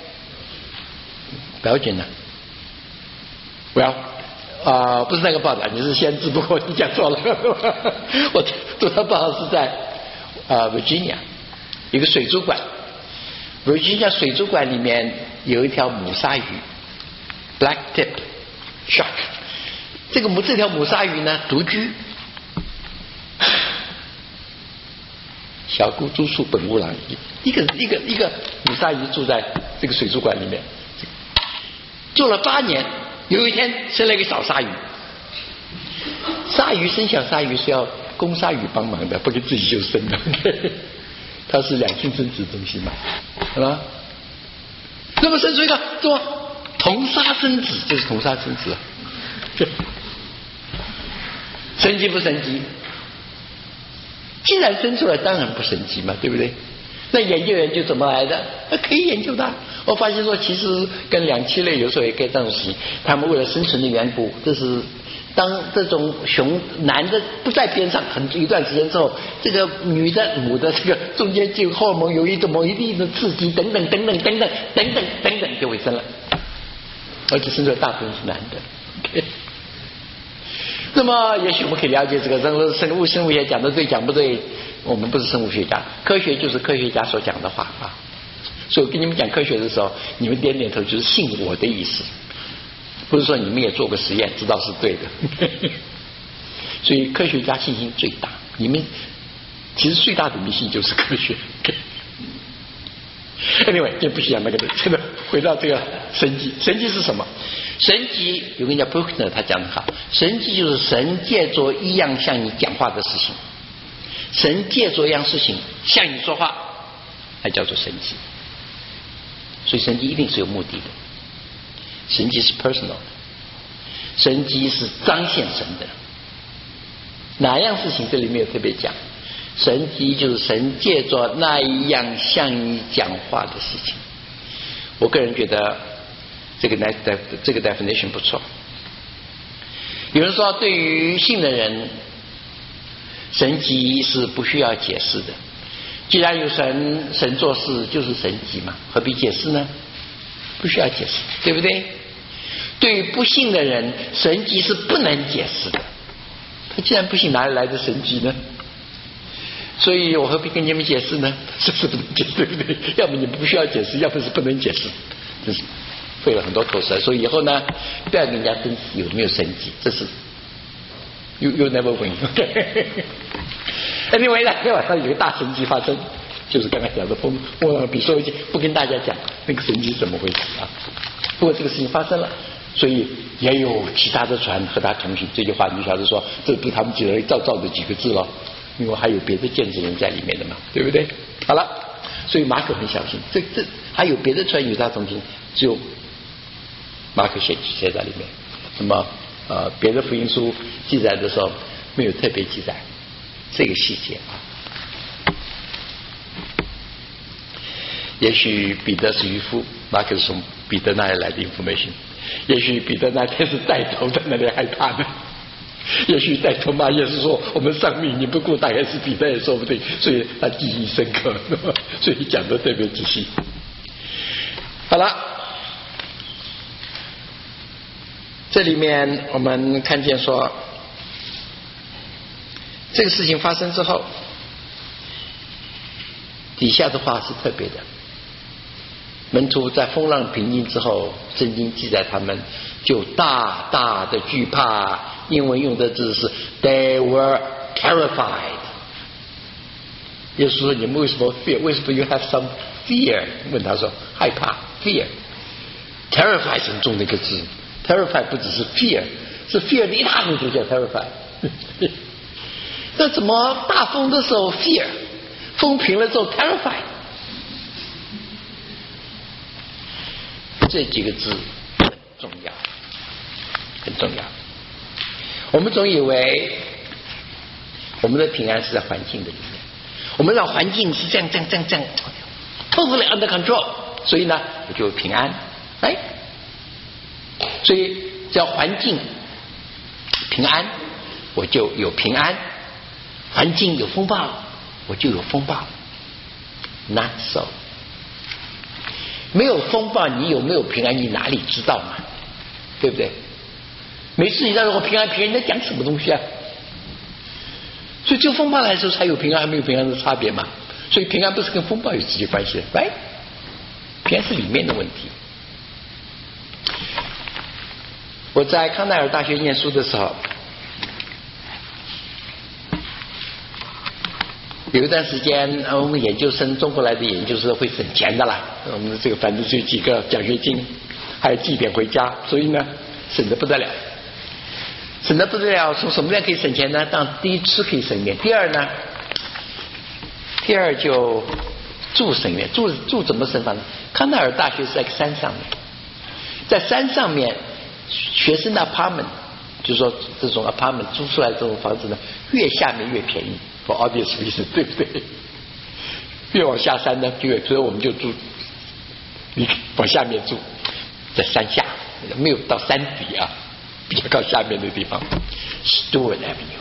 不要紧的，不要啊、呃，不是那个报道，你是先知，不过你讲错了。我读到报道是在啊、呃、Virginia 一个水族馆。Virginia 水族馆里面有一条母鲨鱼 Black Tip Shark， 这个母这条母鲨鱼呢独居，小姑租处本无郎，一个一个一个母鲨鱼住在这个水族馆里面，住了八年，有一天生了一个小鲨鱼。鲨鱼生小鲨鱼是要公鲨鱼帮忙的，不给自己就生的。它是两性生殖的东西嘛，是吧？那么生出一个什么同沙生子，这是同沙生子啊，神奇不神奇？既然生出来，当然不神奇嘛，对不对？那研究研究怎么来的？可以研究的。我发现说，其实跟两栖类有时候也可以这样子，他们为了生存的缘故，这是。当这种雄男的不在边上很一段时间之后，这个女的母的这个中间就荷尔蒙有一种某一定的刺激，等等等等等等等等等等就会生了，而且生出来大部分是男的。Okay. 那么也许我们可以了解这个生生物生物学讲的对讲不对，我们不是生物学家，科学就是科学家所讲的话啊。所以我跟你们讲科学的时候，你们点点头就是信我的意思。不是说你们也做过实验知道是对的。所以科学家信心最大，你们其实最大的迷信就是科学。Anyway， 这不需要那个的，这个回到这个神迹，神迹是什么？神迹有个人叫 Bruckner， 他讲的好，神迹就是神借着一样向你讲话的事情，神借着一样事情向你说话，才叫做神迹。所以神迹一定是有目的的。神迹是 personal 的，神迹是彰显神的。哪样事情这里面有特别讲？神迹就是神借着那一样向你讲话的事情。我个人觉得这个 这个 definition 不错。 有人说，对于信的人，神迹是不需要解释的。既然有神，神做事就是神迹嘛，何必解释呢？不需要解释，对不对？对于不信的人，神迹是不能解释的。他既然不信，哪里来的神迹呢？所以我何必跟你们解释呢？这是不能解释，对不对？要么你们不需要解释，要么是不能解释，真是费了很多口舌。所以以后呢，不要跟人家争有没有神迹，这是 you you never win。另外，那天晚上有个大神迹发生，就是刚才讲的风风浪比说一句，不跟大家讲那个神迹是怎么回事啊。不过这个事情发生了，所以也有其他的船和他同行。这句话你晓得说，这不是他们几人造造的几个字了。因为还有别的见证人在里面的嘛，对不对？好了，所以马可很小心，这这还有别的船与他同行，只有马可写写在里面。那么呃，别的福音书记载的时候没有特别记载这个细节啊。也许彼得是渔夫，马可是从彼得那里来的 information。也许彼得那天是带头在那里害怕的。也许带头骂耶稣说我们丧命你不顾，大概是彼得也说不定，所以他记忆深刻，所以讲得特别仔细。好了，这里面我们看见说，这个事情发生之后，底下的话是特别的。门徒在风浪平静之后，圣经记载他们就大大的惧怕，英文用的字是 they were terrified。 耶稣说你们为什么 fear？ 为什么 you have some fear？ 问他说害怕 fear。 terrified 很重的一个字， terrified 不只是 fear， 是 fear 的一大堆就叫 terrified。 那怎么大风的时候 fear， 风平了之后 terrified？这几个字很重要，很重要。我们总以为我们的平安是在环境的里面，我们让环境是这样这样这样这样 totally under control， 所以呢我就平安。哎，所以只要环境平安，我就有平安；环境有风暴，我就有风暴。Not so。没有风暴，你有没有平安？你哪里知道嘛？对不对？没事，你让我平安平安，你在讲什么东西啊？所以，就风暴来说，才有平安还没有平安的差别嘛。所以，平安不是跟风暴有直接关系的，来，平安是里面的问题。我在康奈尔大学念书的时候，有一段时间，我们研究生中国来的研究生会省钱的啦。我们这个反正就几个奖学金，还有寄点回家，所以呢，省得不得了，省得不得了。从什么样可以省钱呢？当第一吃可以省一点，第二呢，第二就住省一点。住住怎么省法呢？康奈尔大学是在山上面，在山上面，学生的 apartment， 就是说这种 apartment 租出来这种房子呢，越下面越便宜。For obvious reason， 对不对？越往下山呢，就越，所以我们就住，你往下面住，在山下，没有到山底啊，比较靠下面的地方 ，Stewart Avenue。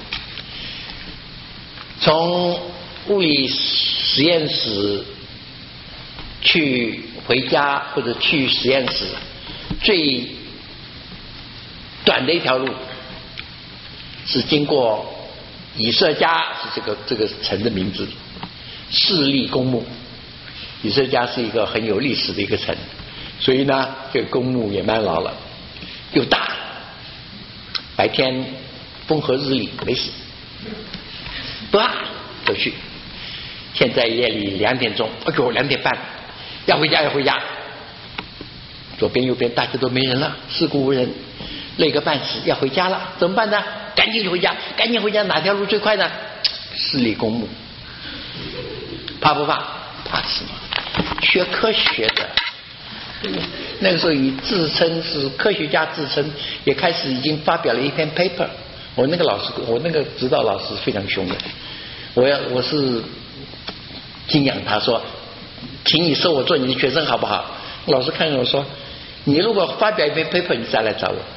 从物理实验室去回家或者去实验室，最短的一条路是经过。以色家是这个这个城的名字，市立公墓。以色家是一个很有历史的一个城，所以呢，这个公墓也蛮老了，又大，白天风和日丽没事，不怕走去。现在夜里两点钟，哎呦，两点半，要回家要回家，左边右边大家都没人了，四顾无人，累个半死，要回家了，怎么办呢？赶紧回家，赶紧回家，哪条路最快呢？市立公墓。怕不怕？怕什么？学科学的，那个时候以自称是科学家自称，也开始已经发表了一篇 paper。我那个老师，我那个指导老师非常凶的，我要我是敬仰他说，请你收我做你的学生好不好？老师看着我说，你如果发表一篇 paper， 你再来找我。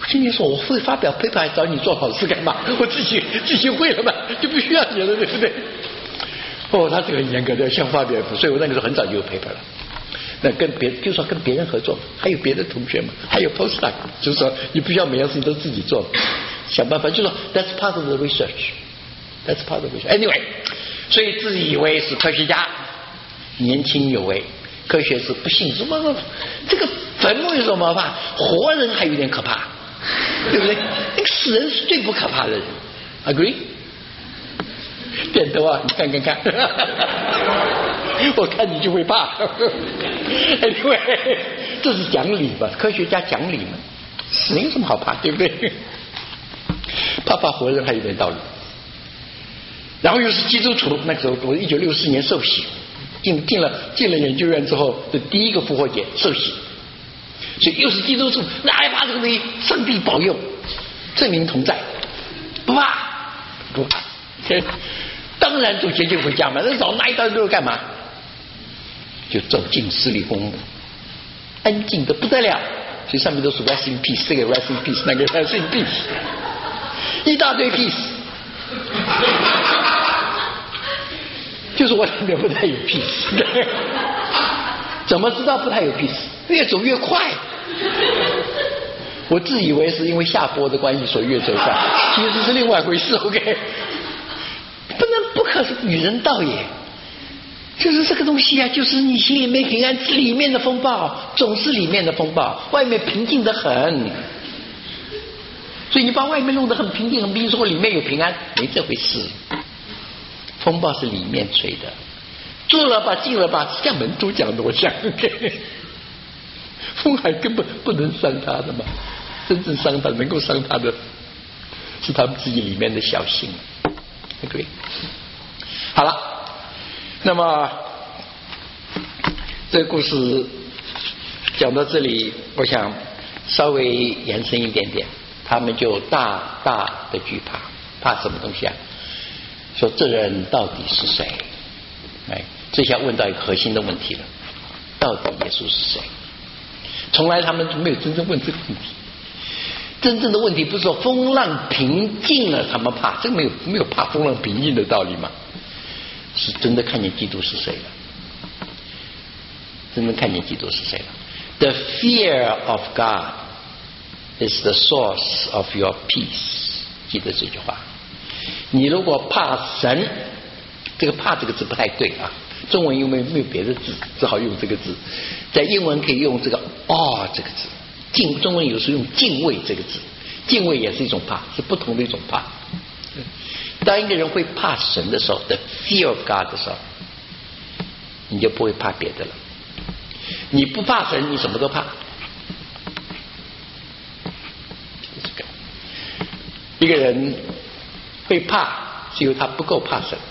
我今天说我会发表 paper 还找你做好事干嘛？我自己自己会了嘛，就不需要你了，对不对？哦，他这个很严格的，像发表，所以我那个时候很早就有 paper 了。那跟别，就是说跟别人合作，还有别的同学嘛，还有 postdoc， 就是说你不需要每样事情都自己做，想办法，就是说 that's part of the research，that's part of the research。Anyway， 所以自己以为是科学家，年轻有为，科学是不信什么，这个坟墓有什么怕？活人还有点可怕，对不对？那个死人是最不可怕的人 ，agree？ 点头啊，你看看看，我看你就会怕。Anyway， 这是讲理吧？科学家讲理嘛，死人有什么好怕，对不对？怕怕活人还有点道理。然后又是基督徒，那个时候我一九六四年受洗，进进了进了研究院之后的第一个复活节受洗，所以又是基督徒，哪害怕这个东西？上帝保佑，圣灵同在，不怕不怕。当然走捷径回家嘛，那找那一段路干嘛？就走进十里红木，安静的不得了，所以上面都是 rest in peace， 这个 rest in peace， 那个 rest in peace， 一大堆 peace， 就是我里面不太有 peace。怎么知道不太有 peace？ 越走越快。我自以为是因为下坡的关系所以越走快，其实是另外一回事。OK。不能不可与人道也，就是这个东西啊，就是你心里面平安，里面的风暴总是里面的风暴，外面平静得很，所以你把外面弄得很平静很平静，说里面有平安，没这回事。风暴是里面吹的，做了吧进了吧，像门徒讲的，我想风海根本不能伤他的嘛，真正伤他能够伤他的是他们自己里面的小心。对，好了，那么这个故事讲到这里，我想稍微延伸一点点，他们就大大的惧怕，怕什么东西啊？说这人到底是谁？哎，这下问到一个核心的问题了，到底耶稣是谁？从来他们没有真正问这个问题。真正的问题不是说风浪平静了他们怕，这个没有没有怕风浪平静的道理嘛，是真的看见基督是谁了，真正看见基督是谁了。The fear of God is the source of your peace， 记得这句话。你如果怕神，这个怕这个字不太对啊，中文因为没有别的字，只好用这个字，在英文可以用这个哦这个字。敬中文有时候用敬畏这个字，敬畏也是一种怕，是不同的一种怕。当一个人会怕神的时候 ，the fear of God 的时候，你就不会怕别的了。你不怕神，你什么都怕。一个人会怕，是因为他不够怕神。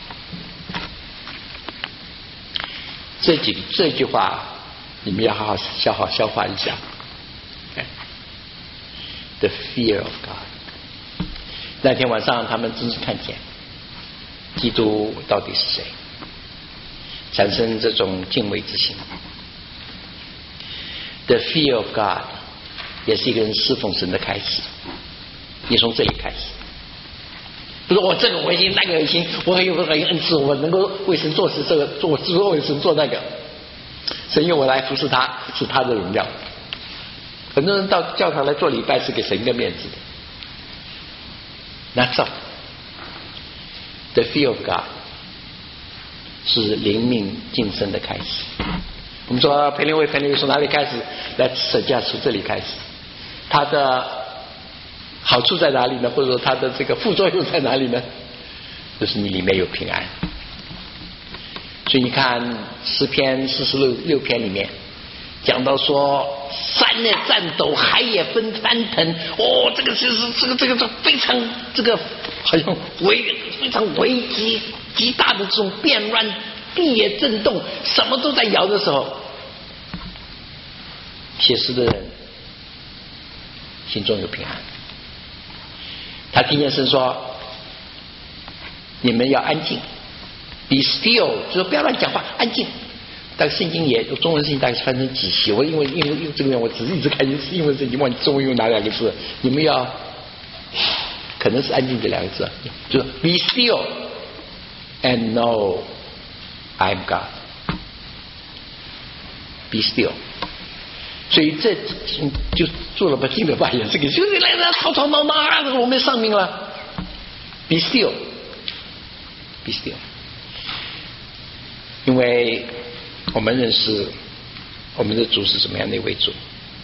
这几这句话，你们要好好消化消化一下。The fear of God。 那天晚上他们真是看见基督到底是谁，产生这种敬畏之心。 The fear of God 也是一个人侍奉神的开始，也从这里开始。不是我这个我行那个行，我很有很有恩赐，我能够为神做事，这个做做为神做那个，神用我来服侍他，是他的荣耀。很多人到教堂来做礼拜是给神一个面子的。Not so。 The fear of God 是灵命晋升的开始。我们说培灵会培灵会从哪里开始？来舍驾从这里开始。它的好处在哪里呢？或者说它的这个副作用在哪里呢？就是你里面有平安。所以你看诗篇四十六六篇里面讲到说，山也颤抖，海也分翻腾。哦，这个就是这个这个这个非常这个好像危非常危机极大的这种变乱，地也震动，什么都在摇的时候，写诗的人心中有平安。他听见神说：“你们要安静 ，be still， 就是不要乱讲话，安静。” 但圣经也中文圣经大概是翻成几期，我因为因为因为这个我只是一直看英文圣经，忘记中文用哪两个字，你们要可能是安静这两个字，就是 be still and know I am God。 be still。 所以这就做了吧，进了吧，也是个就是来来吵吵闹闹，我们丧命了。be still， be still。因为我们认识我们的主是什么样的一位主。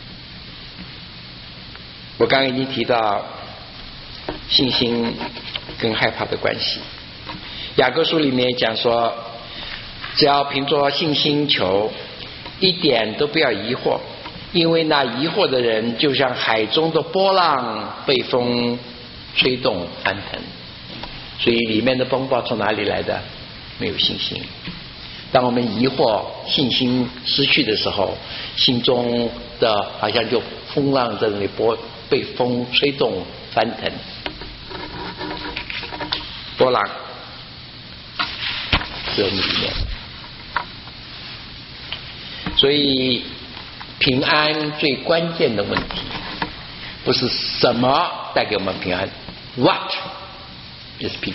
我刚刚已经提到信心跟害怕的关系。雅各书里面讲说，只要凭着信心求，一点都不要疑惑，因为那疑惑的人就像海中的波浪，被风吹动翻腾。所以里面的风暴从哪里来的？没有信心。当我们疑惑、信心失去的时候，心中的好像就风浪在那里波，被风吹动翻腾。波浪在我们里面。所以平安最关键的问题不是什么带给我们平安 What is peace，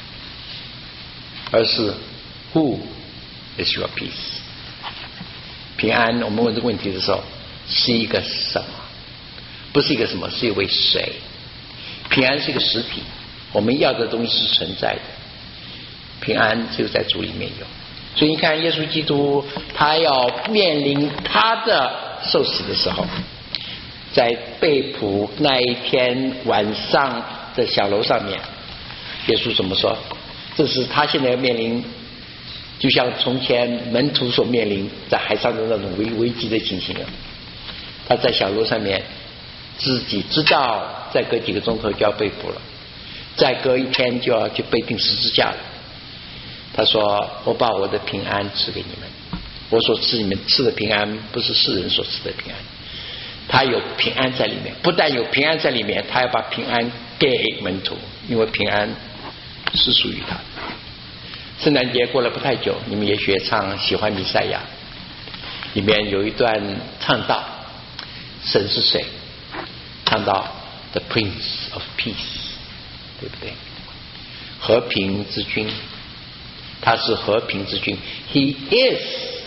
而是 Who is your peace。 平安我们问这个问题的时候是一个什么，不是一个什么，是一位谁。平安是一个实体，我们要的东西是存在的，平安只有在主里面有。所以你看耶稣基督他要面临他的受死的时候，在被捕那一天晚上的小楼上面，耶稣怎么说？这是他现在要面临就像从前门徒所面临在海上的那种危危机的情形了。他在小楼上面自己知道再隔几个钟头就要被捕了，再隔一天就要去被钉十字架了。他说，我把我的平安赐给你们，我所赐你们赐的平安不是世人所赐的平安，他有平安在里面，不但有平安在里面，他要把平安给门徒，因为平安是属于他的。圣诞节过了不太久，你们也许也唱喜欢弥赛亚，里面有一段唱到神是谁，唱到 The Prince of Peace， 对不对？和平之君，他是和平之君， He is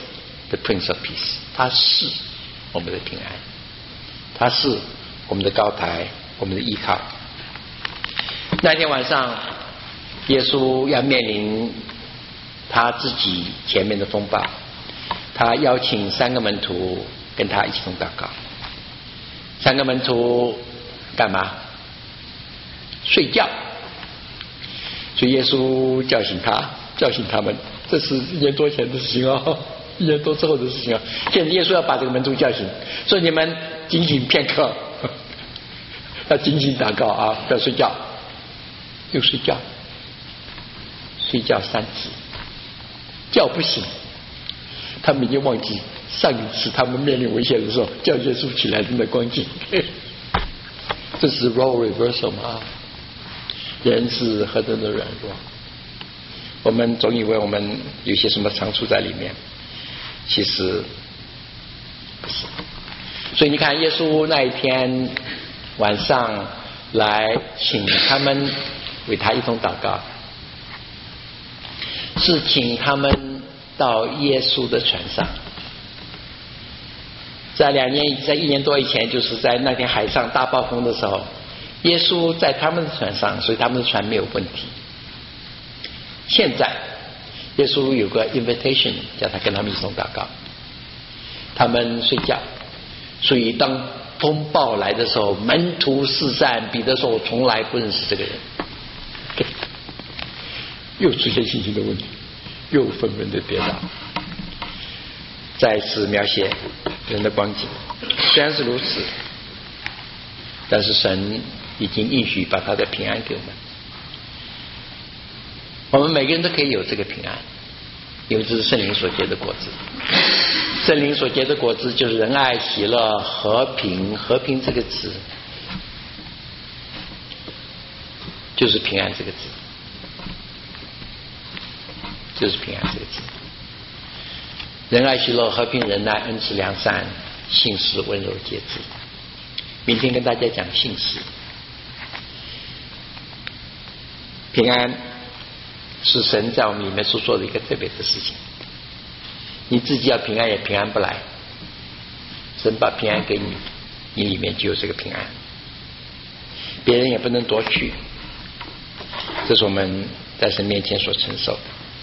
the Prince of Peace， 他是我们的平安，他是我们的高台，我们的依靠。那天晚上耶稣要面临他自己前面的风暴，他邀请三个门徒跟他一起同祷告。三个门徒干嘛？睡觉。所以耶稣叫醒他，叫醒他们，这是一年多前的事情哦，一年多之后的事情哦。现在耶稣要把这个门徒叫醒，说你们警醒片刻，要警醒祷告啊，不要睡觉。又睡觉，睡觉三次，叫不醒。他们已经忘记上一次他们面临危险的时候叫耶稣起来的那光景。这是 role reversal 吗？人是何等的软弱，我们总以为我们有些什么长处在里面，其实不是。所以你看耶稣那一天晚上来请他们为他一同祷告，是请他们到耶稣的船上。在两年在一年多以前，就是在那天海上大暴风的时候，耶稣在他们的船上，所以他们的船没有问题。现在耶稣有个 invitation 叫他跟他们一同祷告，他们睡觉，所以当风暴来的时候，门徒四散，彼得说我从来不认识这个人，又出现信心的问题，又纷纷的跌倒。再次描写人的光景，虽然是如此，但是神已经应许把他的平安给我们。我们每个人都可以有这个平安，因为这是圣灵所结的果子。圣灵所结的果子就是仁爱、喜乐、和平。和平这个词就是平安这个字，就是平安这个字。 仁爱喜乐和平仁爱恩慈良善信实温柔节制。明天跟大家讲信实。平安是神在我们里面所做的一个特别的事情，你自己要平安也平安不来，神把平安给你，你里面就有这个平安，别人也不能夺去，这是我们在神面前所承受的。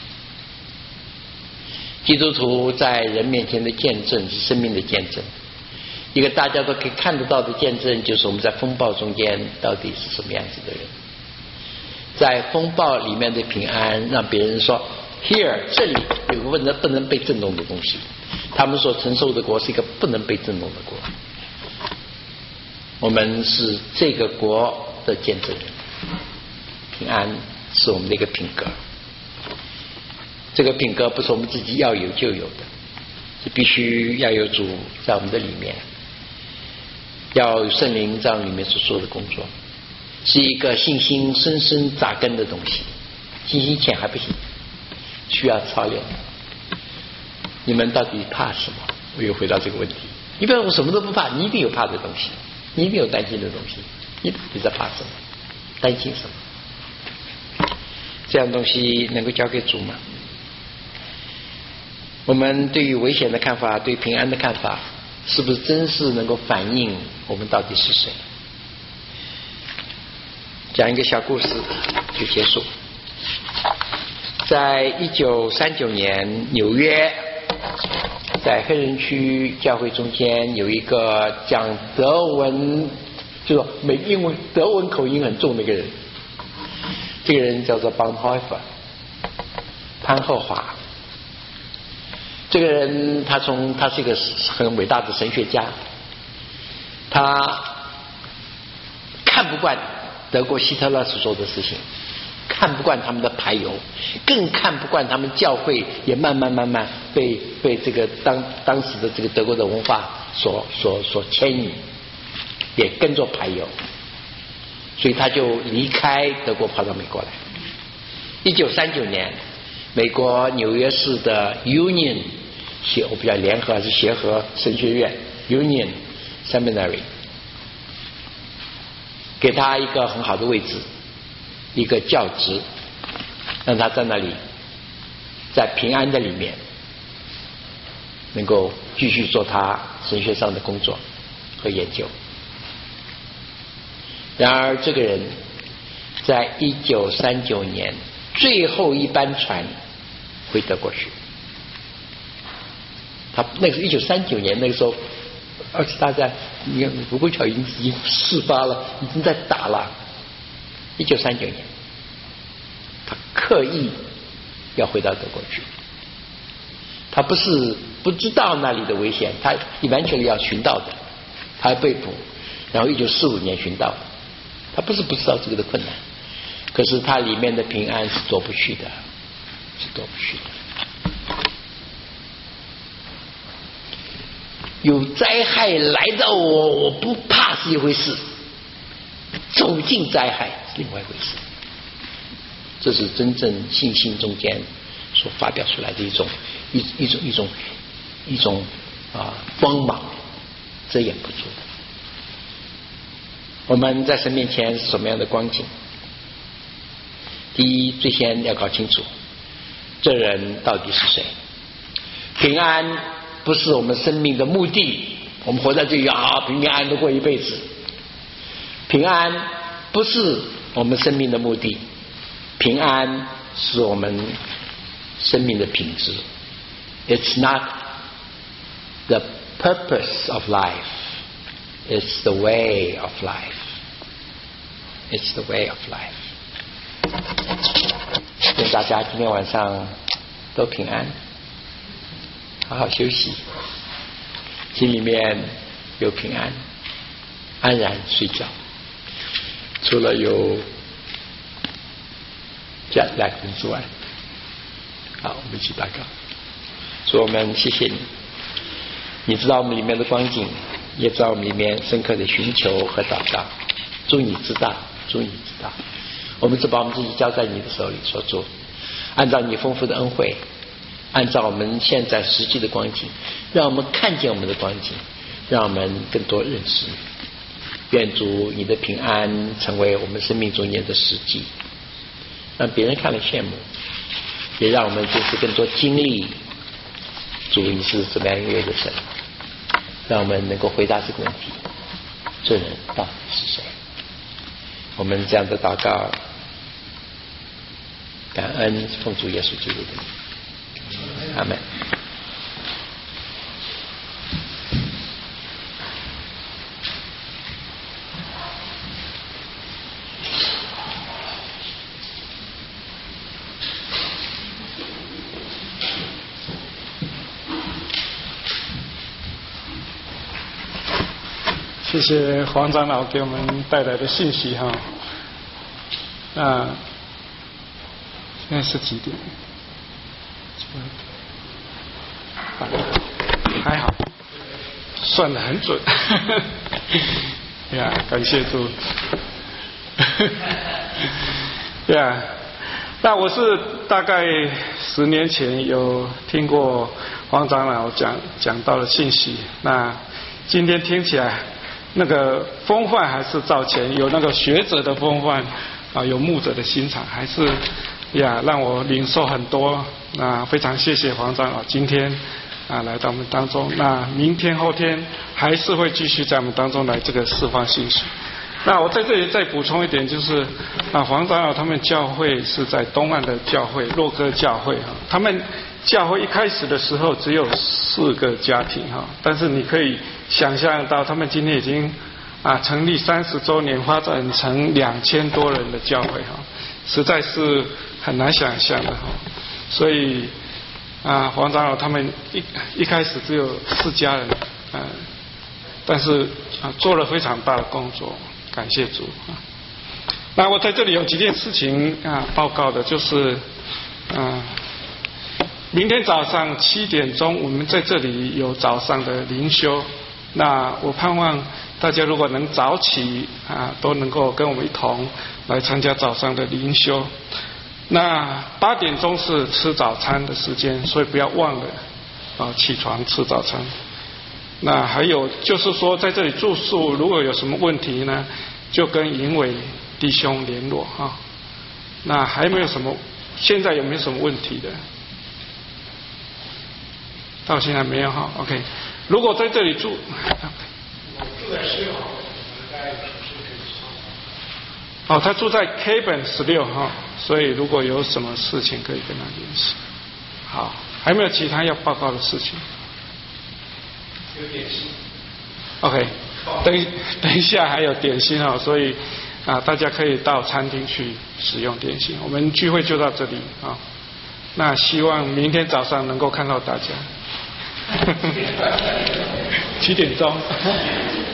基督徒在人面前的见证是生命的见证，一个大家都可以看得到的见证，就是我们在风暴中间到底是什么样子的人。在风暴里面的平安，让别人说 here 这里有个不能不能被震动的东西，他们所承受的国是一个不能被震动的国，我们是这个国的见证人。平安是我们的一个品格，这个品格不是我们自己要有就有的，是必须要有主在我们的里面，要有圣灵在我们里面所做的工作，是一个信心深深扎根的东西。信心浅还不行，需要操练。你们到底怕什么？我又回到这个问题。你不要我什么都不怕，你一定有怕的东西，你一定有担心的东西，你到底在怕什么？担心什么？这样东西能够交给主吗？我们对于危险的看法，对平安的看法，是不是真是能够反映我们到底是谁？讲一个小故事就结束。在一九三九年，纽约在黑人区教会中间有一个讲德文，就是美英文德文口音很重的一个人，这个人叫做 Bonhoeffer 潘霍华。这个人他从他是一个很伟大的神学家，他看不惯德国希特勒所做的事情，看不惯他们的排犹，更看不惯他们教会也慢慢慢慢被被这个当当时的这个德国的文化所所所牵引，也跟着排犹，所以他就离开德国跑到美国来。一九三九年，美国纽约市的 Union 协我不知道联合还是协和神学院 Union Seminary 给他一个很好的位置，一个教职，让他在那里在平安的里面能够继续做他神学上的工作和研究。然而这个人在一九三九年最后一班船回德国去，他那个是一九三九年，那个时候二次大战，你看卢沟桥已经已经事发了，已经在打了。一九三九年，他刻意要回到德国去，他不是不知道那里的危险，他完全要寻到的，他还被捕，然后一九四五年寻到的，他不是不知道这个的困难，可是他里面的平安是躲不去的，是躲不去的。有灾害来到我，我不怕是一回事，走进灾害是另外一回事。这是真正信心中间所发表出来的一种一一种一种一种啊光芒，遮掩不住的。我们在神面前是什么样的光景？第一，最先要搞清楚这人到底是谁。平安不是我们生命的目的，我们活在这里啊，平平安安的过一辈子。平安不是我们生命的目的，平安是我们生命的品质。It's not the purpose of life, it's the way of life. It's the way of life. 愿大家今天晚上都平安，好好休息，心里面有平安，安然睡觉。除了有 jet lag 之外，好，我们一起祷告。主，我们谢谢你，你知道我们里面的光景，也知道我们里面深刻的寻求和祷告。主你知道，主你知道，我们只把我们自己交在你的手里所做，按照你丰富的恩惠， 按照我们现在实际的光景，让我们看见我们的光景，让我们更多认识。愿主你的平安成为我们生命中间的实际，让别人看了羡慕，也让我们就是更多经历主你是怎么样一位的神，让我们能够回答这个问题：这人到底是谁？我们这样的祷告，感恩奉主耶稣基督的名，阿们。 谢谢黄长老给我们带来的信息哈。那现在是几点？还好，算得很准。呀，感谢主。呀，那我是大概十年前有听过黄长老讲讲到的信息，那今天听起来。那个风范还是照前，有那个学者的风范啊，有牧者的心肠，还是呀让我领受很多。那非常谢谢黄长老今天啊来到我们当中。那明天后天还是会继续在我们当中来这个释放信息。那我在这里再补充一点，就是啊黄长老他们教会是在东岸的教会洛哥教会啊，他们教会一开始的时候只有四个家庭哈，但是你可以想象到他们今天已经啊成立三十周年，发展成两千多人的教会哈，实在是很难想象的哈。所以啊黄长老他们一一开始只有四家人啊，但是啊做了非常大的工作，感谢主啊。那我在这里有几件事情啊报告的，就是啊。明天早上七点钟，我们在这里有早上的灵修。那我盼望大家如果能早起啊，都能够跟我们一同来参加早上的灵修。那八点钟是吃早餐的时间，所以不要忘了啊起床吃早餐。那还有就是说，在这里住宿，如果有什么问题呢，就跟营伟弟兄联络哈。那还没有什么，现在有没有什么问题的？到现在没有哈 ，OK。如果在这里住，我住在十六号，哦，他住在 K 本十六号，所以如果有什么事情可以跟他联系。好，还没有其他要报告的事情。有点心。OK， 等等一下还有点心哈，所以啊，大家可以到餐厅去使用点心。我们聚会就到这里啊，那希望明天早上能够看到大家。七点钟。